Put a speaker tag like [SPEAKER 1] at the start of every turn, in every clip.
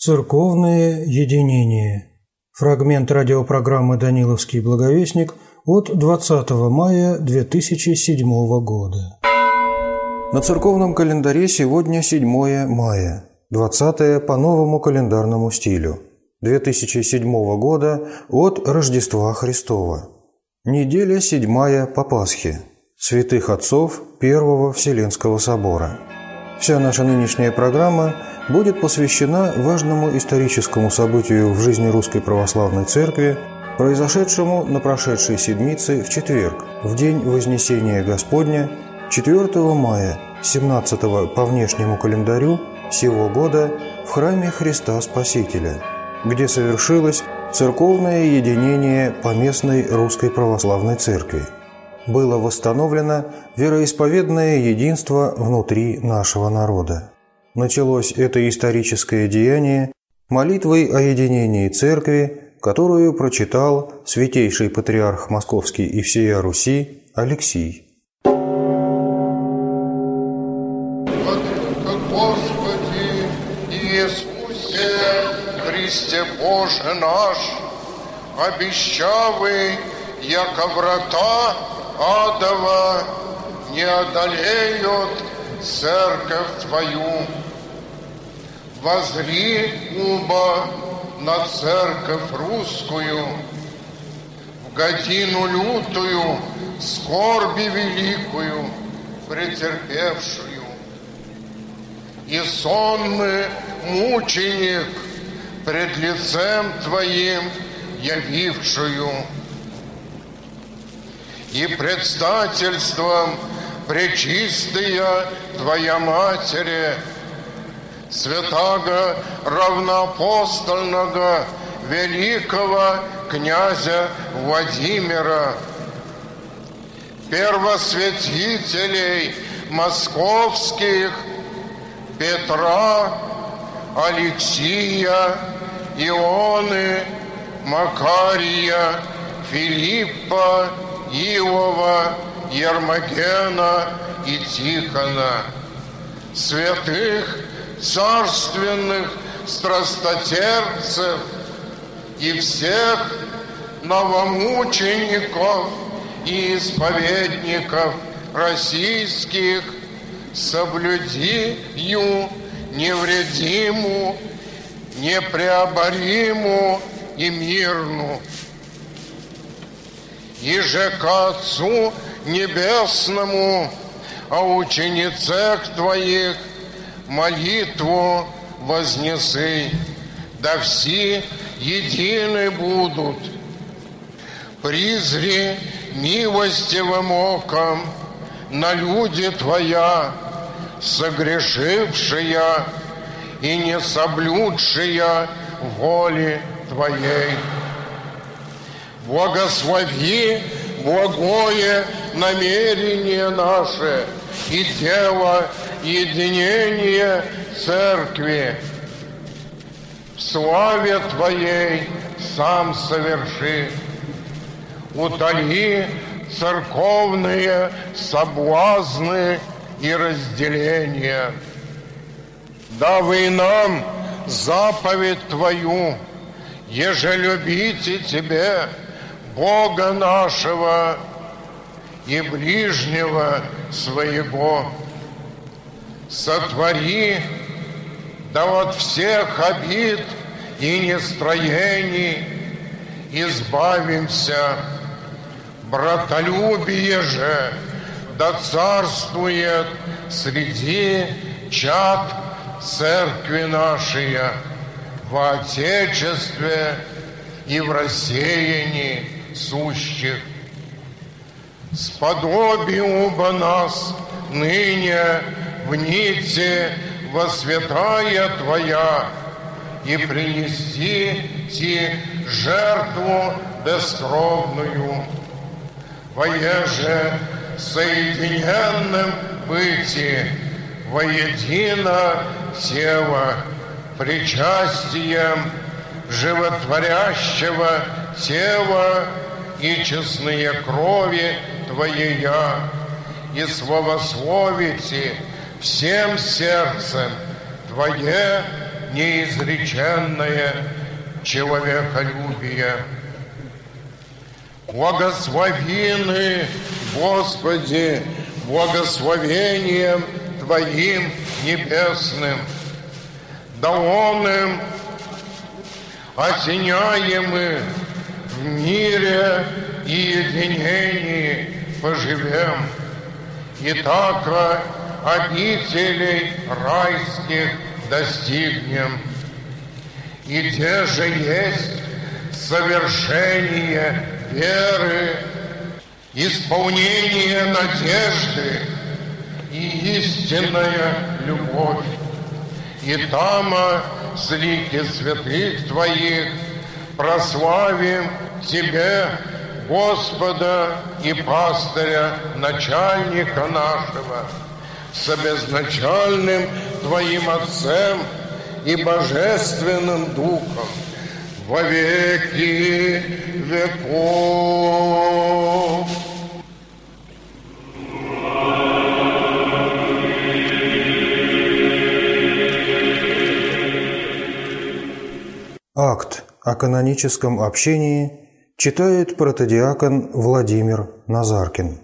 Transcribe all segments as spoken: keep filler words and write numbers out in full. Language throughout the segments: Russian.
[SPEAKER 1] Церковное единение. Фрагмент радиопрограммы «Даниловский благовестник» от двадцатого мая две тысячи седьмого года. На церковном календаре сегодня седьмое мая, двадцатое по новому календарному стилю, две тысячи седьмого года от Рождества Христова. Неделя седьмая по Пасхе. Святых Отцов Первого Вселенского Собора. Вся наша нынешняя программа будет посвящена важному историческому событию в жизни Русской Православной Церкви, произошедшему на прошедшей седмице в четверг, в день Вознесения Господня, четвёртого мая, семнадцатого по внешнему календарю сего года в храме Христа Спасителя, где совершилось церковное единение поместной Русской Православной Церкви. Было восстановлено вероисповедное единство внутри нашего народа. Началось это историческое деяние молитвой о единении Церкви, которую прочитал святейший патриарх Московский и всея Руси Алексий.
[SPEAKER 2] Господи Иисусе Христе Боже наш, обещавый, яко врата адова не одолеют церковь Твою. Возри, уба, на церковь русскую, в годину лютую, скорби великую, претерпевшую. И сонный мученик пред лицем Твоим явившую, и предстательством пречистая Твоя Матери, святаго равноапостольного великого князя Владимира, первосвятителей московских Петра, Алексия, Ионы, Макария, Филиппа, Иова, Ермогена и Тихона, святых царственных страстотерпцев и всех новомучеников и исповедников российских, соблюди ю невредиму, непреобориму и мирну. И же ко Отцу Небесному, о ученицах Твоих молитву вознесы, да все едины будут. Призри милостивым оком на люди Твоя, согрешившая и не соблюдшая воли Твоей. Благослови благое намерение наше и дело единения Церкви. В славе Твоей сам соверши. Утоли церковные соблазны и разделения. Давай нам заповедь Твою, еже любите Тебе, Бога нашего и ближнего своего. Сотвори, да от всех обид и нестроений избавимся. Братолюбие же да царствует среди чад церкви нашей во Отечестве и в рассеянии сущих. Сподоби уба нас ныне в нити во святая Твоя и принести ти жертву бескровную, воеже соединенным быти воедино тело причастием животворящего тела и честные крови Твоея, и славословите всем сердцем Твое неизреченное человеколюбие. Благословины, Господи, благословением Твоим небесным, да он им осеняемы в мире и единении поживем, и так обителей райских достигнем. И те же есть совершение веры, исполнение надежды и истинная любовь. И там с лики святых Твоих прославим Тебе, Господа и пастыря, начальника нашего, с безначальным Твоим Отцем и Божественным Духом во веки веков.
[SPEAKER 1] Акт о каноническом общении читает протодиакон Владимир Назаркин.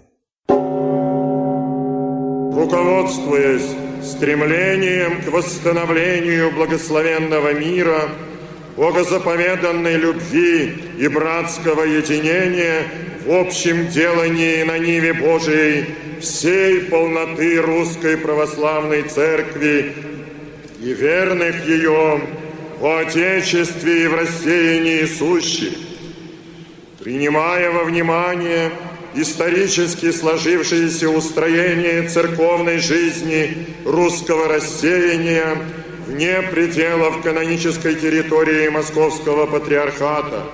[SPEAKER 3] Руководствуясь стремлением к восстановлению благословенного мира, богозаповеданной любви и братского единения в общем делании на ниве Божией всей полноты Русской Православной Церкви и верных ее в Отечестве и в рассеянии сущих, принимая во внимание исторически сложившееся устроение церковной жизни русского рассеяния вне пределов канонической территории Московского Патриархата,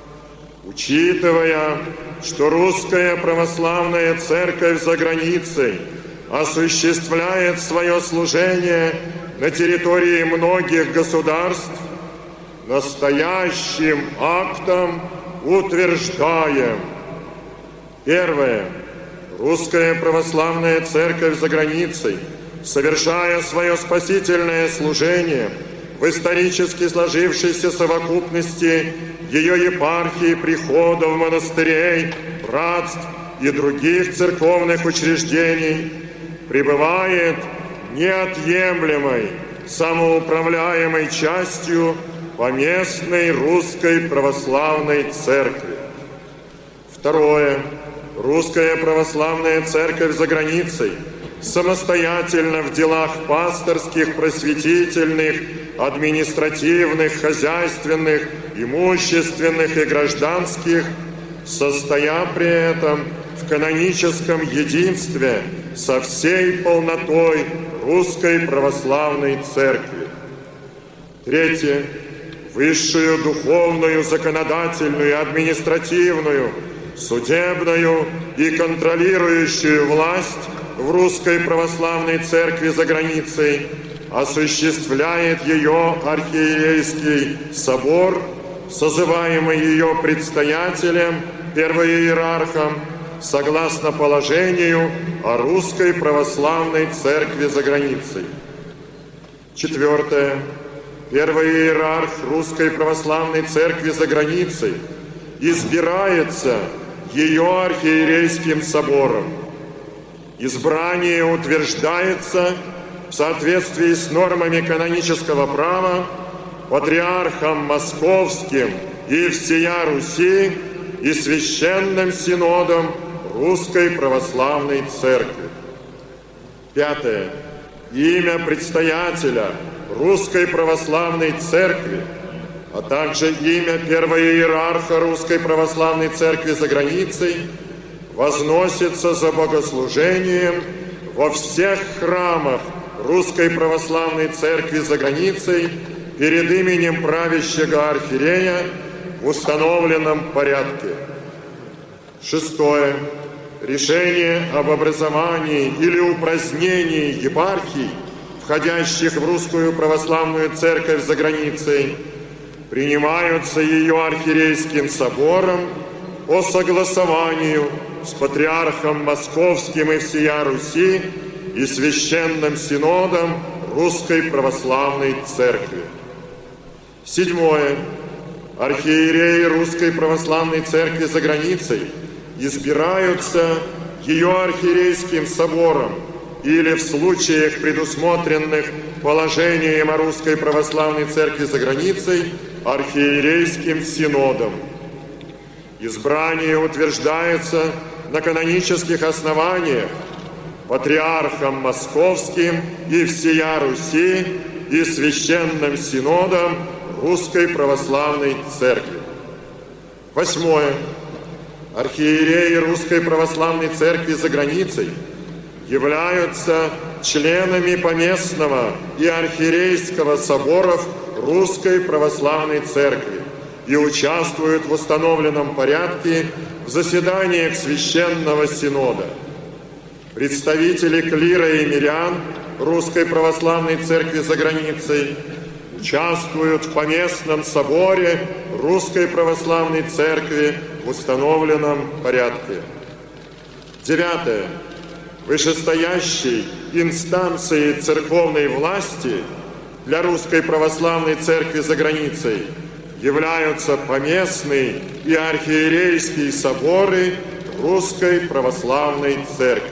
[SPEAKER 3] учитывая, что Русская Православная Церковь за границей осуществляет свое служение на территории многих государств, настоящим актом утверждаем: первое. Русская Православная Церковь за границей, совершая свое спасительное служение в исторически сложившейся совокупности ее епархий, приходов, монастырей, братств и других церковных учреждений, пребывает неотъемлемой, самоуправляемой частью поместной Русской Православной Церкви. Второе. Русская Православная Церковь за границей самостоятельно в делах пасторских, просветительных, административных, хозяйственных, имущественных и гражданских, состоя при этом в каноническом единстве со всей полнотой Русской Православной Церкви. Третье. Высшую духовную, законодательную, административную, судебную и контролирующую власть в Русской Православной Церкви за границей осуществляет ее архиерейский собор, созываемый ее предстоятелем, первоиерархом, согласно положению о Русской Православной Церкви за границей. Четвертое. Первый иерарх Русской Православной Церкви за границей избирается ее архиерейским собором. Избрание утверждается в соответствии с нормами канонического права патриархом Московским и всея Руси и Священным Синодом Русской Православной Церкви. Пятое. Имя предстоятеля Русской Православной Церкви, а также имя первого иерарха Русской Православной Церкви за границей возносится за богослужением во всех храмах Русской Православной Церкви за границей перед именем правящего архиерея в установленном порядке. Шестое. Решение об образовании или упразднении епархий, входящих в Русскую Православную Церковь за границей, принимаются ее архиерейским собором по согласованию с Патриархом Московским и всея Руси и Священным Синодом Русской Православной Церкви. Седьмое. Архиереи Русской Православной Церкви за границей избираются ее архиерейским собором или в случаях, предусмотренных положением о Русской Православной Церкви за границей, архиерейским синодом. Избрание утверждается на канонических основаниях Патриархом Московским и всея Руси и Священным Синодом Русской Православной Церкви. Восьмое. Архиереи Русской Православной Церкви за границей являются членами Поместного и Архиерейского соборов Русской Православной Церкви и участвуют в установленном порядке в заседаниях Священного Синода. Представители клира и мирян Русской Православной Церкви за границей участвуют в Поместном соборе Русской Православной Церкви в установленном порядке. Девятое. Вышестоящей инстанцией церковной власти для Русской Православной Церкви за границей являются Поместный и Архиерейские соборы Русской Православной Церкви.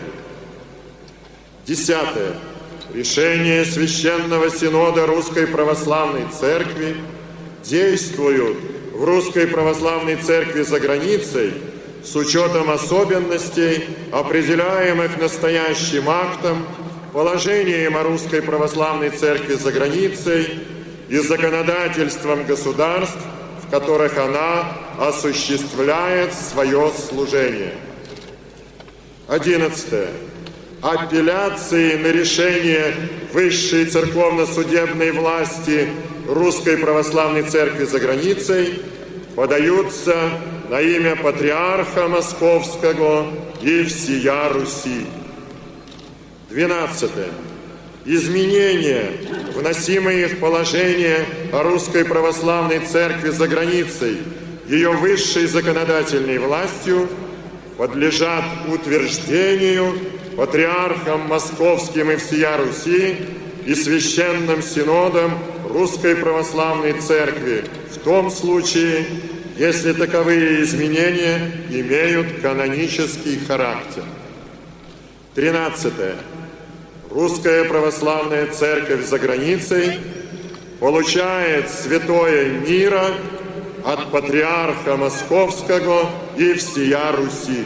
[SPEAKER 3] Десятое. Решения Священного Синода Русской Православной Церкви действуют в Русской Православной Церкви за границей с учетом особенностей, определяемых настоящим актом, положением о Русской Православной Церкви за границей и законодательством государств, в которых она осуществляет свое служение. Одиннадцатое. Апелляции на решение Высшей церковно-судебной власти Русской Православной Церкви за границей подаются на имя Патриарха Московского и всея Руси. Двенадцатое. Изменения, вносимые в положение о Русской Православной Церкви за границей ее высшей законодательной властью, подлежат утверждению Патриархом Московским и всея Руси и Священным Синодом Русской Православной Церкви в том случае, если таковые изменения имеют канонический характер. Тринадцатое. Русская Православная Церковь за границей получает святое мира от Патриарха Московского и всея Руси.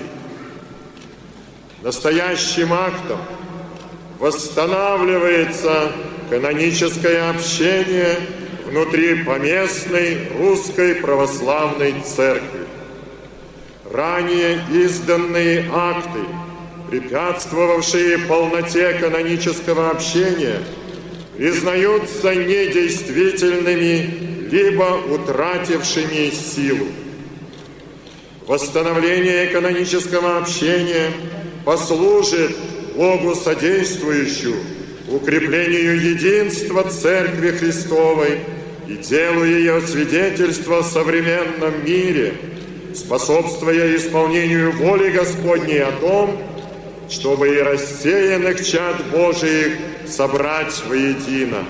[SPEAKER 3] Настоящим актом восстанавливается каноническое общение внутри Поместной Русской Православной Церкви. Ранее изданные акты, препятствовавшие полноте канонического общения, признаются недействительными либо утратившими силу. Восстановление канонического общения послужит Богу содействующему укреплению единства Церкви Христовой и делу ее свидетельства в современном мире, способствуя исполнению воли Господней о том, чтобы и рассеянных чад Божиих собрать воедино.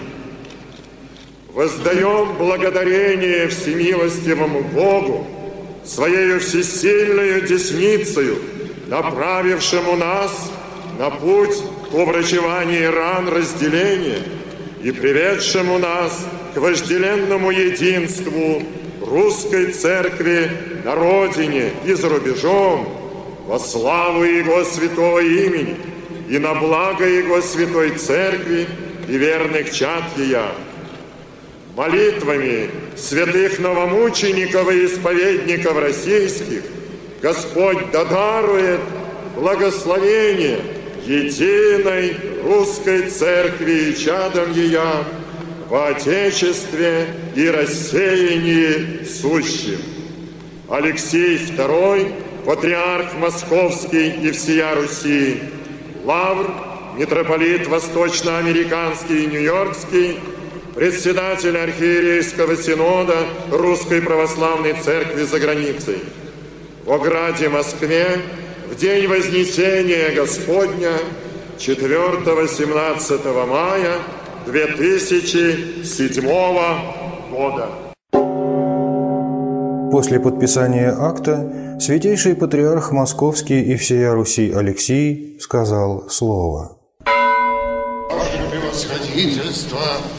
[SPEAKER 3] Воздаем благодарение всемилостивому Богу, Своею всесильною десницею, направившему нас на путь к уврачеванию ран разделения и приведшему нас к вожделенному единству Русской Церкви на родине и за рубежом, во славу Его святого имени и на благо Его святой Церкви и верных чад Ея. Молитвами святых новомучеников и исповедников российских Господь додарует благословение единой Русской Церкви и чадам Ея во Отечестве и рассеянии сущим. Алексей Второй, Патриарх Московский и всея Руси, Лавр, митрополит Восточноамериканский и Нью-Йоркский, председатель Архиерейского Синода Русской Православной Церкви за границей. В Граде, Москве, в день Вознесения Господня, четвёртого-семнадцатого мая две тысячи седьмого года.
[SPEAKER 1] После подписания акта святейший патриарх Московский и всея Руси Алексий сказал слово.
[SPEAKER 2] Ваше превосходительство,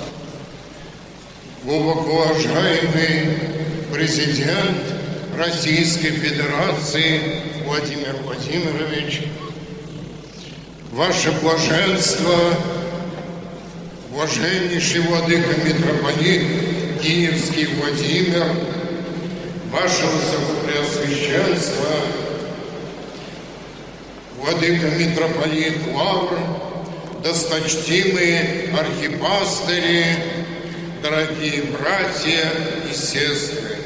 [SPEAKER 2] глубоко уважаемый президент Российской Федерации Владимир Владимирович, ваше блаженство, блаженнейший владыка митрополит Киевский Владимир, ваше высокопреосвященство, владыка митрополит Лавр, досточтимые архипастыри, дорогие братья и сестры.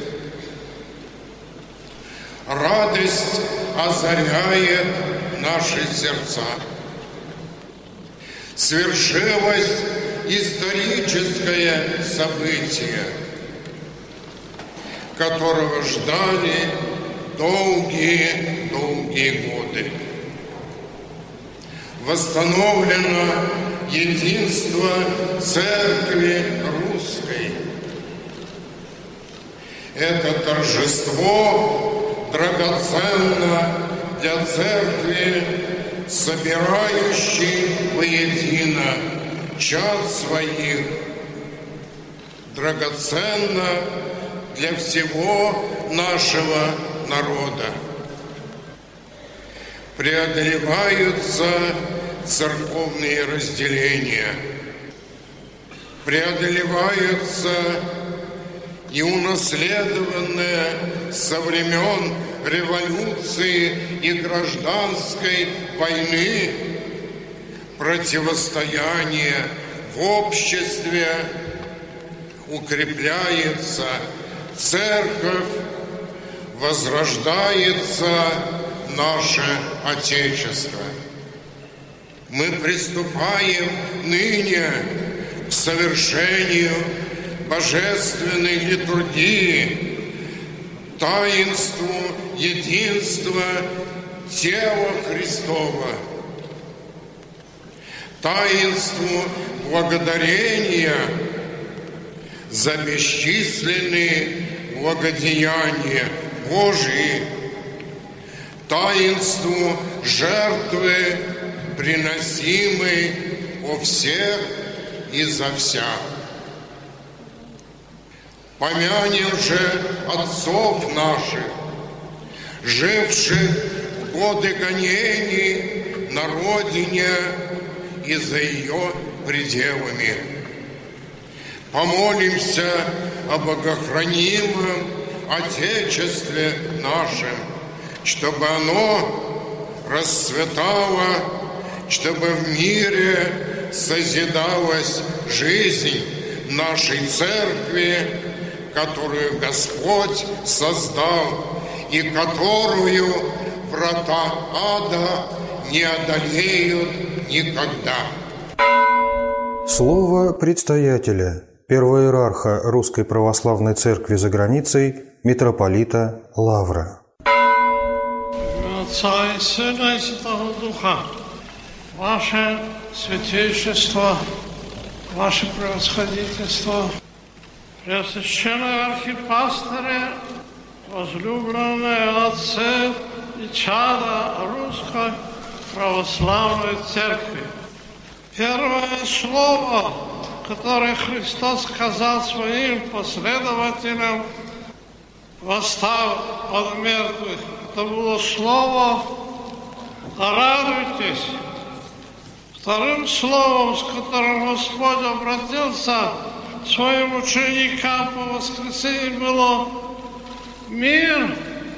[SPEAKER 2] Радость озаряет наши сердца. Свершилось историческое событие, которого ждали долгие-долгие годы. Восстановлено единство Церкви Русской. Это торжество драгоценно для Церкви, собирающей воедино чад своих, драгоценно для всего нашего народа. Преодолеваются церковные разделения, преодолеваются и унаследованное со времен революции и гражданской войны противостояние в обществе, укрепляется церковь, возрождается наше Отечество. Мы приступаем ныне к совершению божественной литургии, таинству единства тела Христова, таинству благодарения за бесчисленные благодеяния Божии, таинству жертвы, приносимой о всех и за вся. Помянем же отцов наших, живших в годы гонений на родине и за ее пределами. Помолимся о богохранимом Отечестве нашем, чтобы оно расцветало, чтобы в мире созидалась жизнь нашей Церкви, которую Господь создал и которую врата ада не одолеют никогда.
[SPEAKER 1] Слово предстоятеля, первоиерарха Русской Православной Церкви за границей, митрополита Лавра.
[SPEAKER 4] Отца и Сына и Святого Духа, Ваше Святейшество, Ваше Превосходительство, Преосвященные архипастыри, возлюбленные отцы и чада Русской Православной Церкви. Первое слово, которое Христос сказал своим последователям, восстав от мертвых, это было слово «радуйтесь». Вторым словом, с которым Господь обратился к своим ученикам по воскресенье, было «мир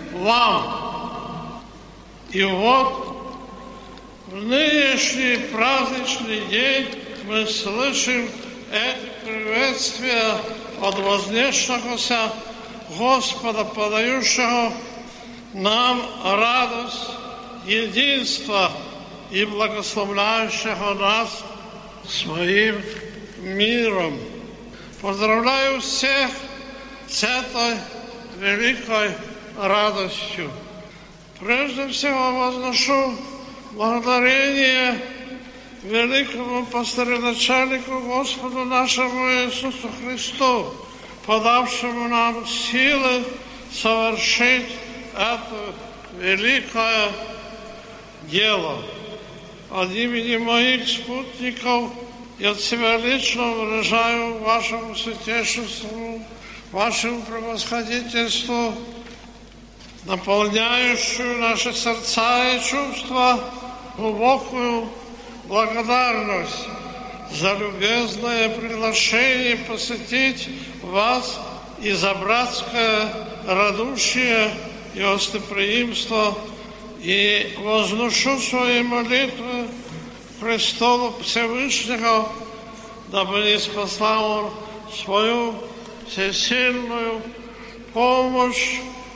[SPEAKER 4] вам». И вот в нынешний праздничный день мы слышим эти приветствия от вознесшегося Господа, подающего нам радость единства и благословляющего нас своим миром. Поздравляю всех с этой великой радостью. Прежде всего возношу благодарение великому пастырю-начальнику Господу нашему Иисусу Христу, подавшему нам силы совершить это великое дело. От имени моих спутников я от себя лично выражаю вашему святейшеству, вашему превосходительству, наполняющую наши сердца и чувства глубокую благодарность за любезное приглашение посетить вас и за братское радушие и гостеприимство, и возношу свои молитвы к престолу Всевышнего, дабы не спасал Он свою всесильную помощь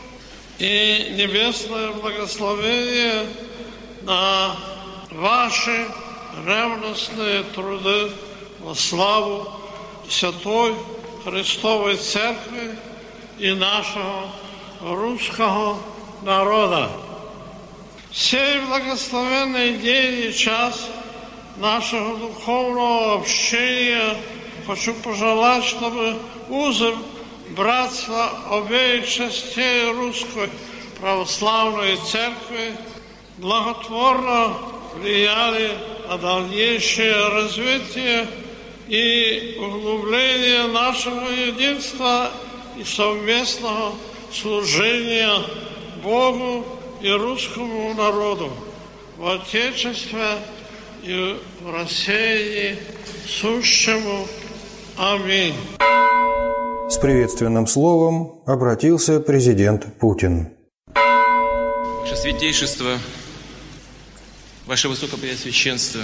[SPEAKER 4] и небесное благословение на ваши ревностные труды во славу Святой Христовой Церкви и нашего русского народа. В сей благословенный день и час нашего духовного общения хочу пожелать, чтобы узы братства обеих частей Русской Православной Церкви благотворно влияли на дальнейшее развитие и углубление нашего единства и совместного служения Богу и русскому народу в Отечестве и в России сущему. Аминь.
[SPEAKER 1] С приветственным словом обратился президент Путин.
[SPEAKER 5] Ваше Святейшество, Ваше Высокопреосвященство,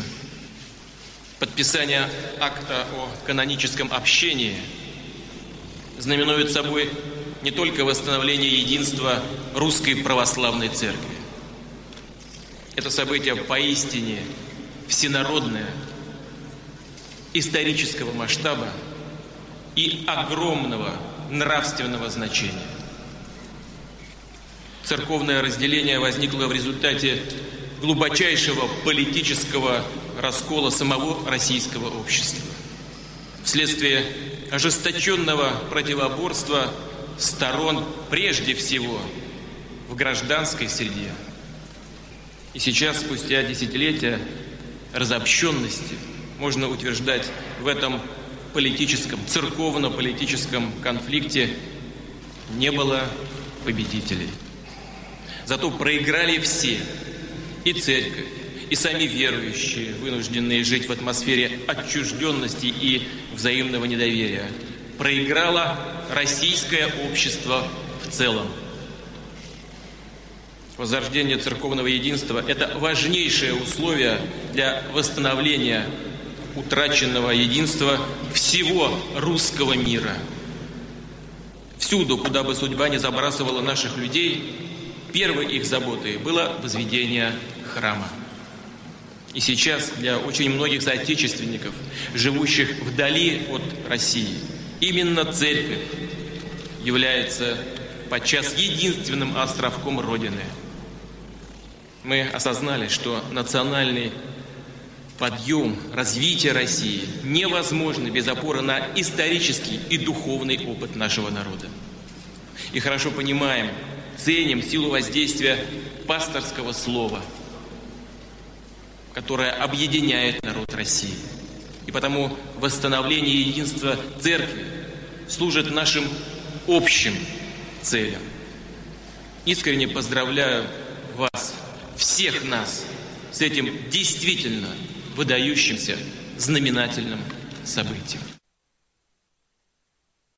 [SPEAKER 5] подписание акта о каноническом общении знаменует собой не только восстановление единства Русской Православной Церкви. Это событие поистине всенародное, исторического масштаба и огромного нравственного значения. Церковное разделение возникло в результате глубочайшего политического раскола самого российского общества, вследствие ожесточенного противоборства сторон прежде всего в гражданской среде. И сейчас, спустя десятилетия разобщенности, можно утверждать, в этом политическом, церковно-политическом конфликте не было победителей. Зато проиграли все, и церковь, и сами верующие, вынужденные жить в атмосфере отчужденности и взаимного недоверия. Проиграло российское общество в целом. Возрождение церковного единства – это важнейшее условие для восстановления утраченного единства всего русского мира. Всюду, куда бы судьба не забрасывала наших людей, первой их заботой было возведение храма. И сейчас для очень многих соотечественников, живущих вдали от России, именно церковь является подчас единственным островком Родины. Мы осознали, что национальный подъем, развитие России невозможно без опоры на исторический и духовный опыт нашего народа. И хорошо понимаем, ценим силу воздействия пасторского слова, которое объединяет народ России. И потому восстановление единства Церкви служит нашим общим целям. Искренне поздравляю вас, всех нас, с этим действительно выдающимся знаменательным событием.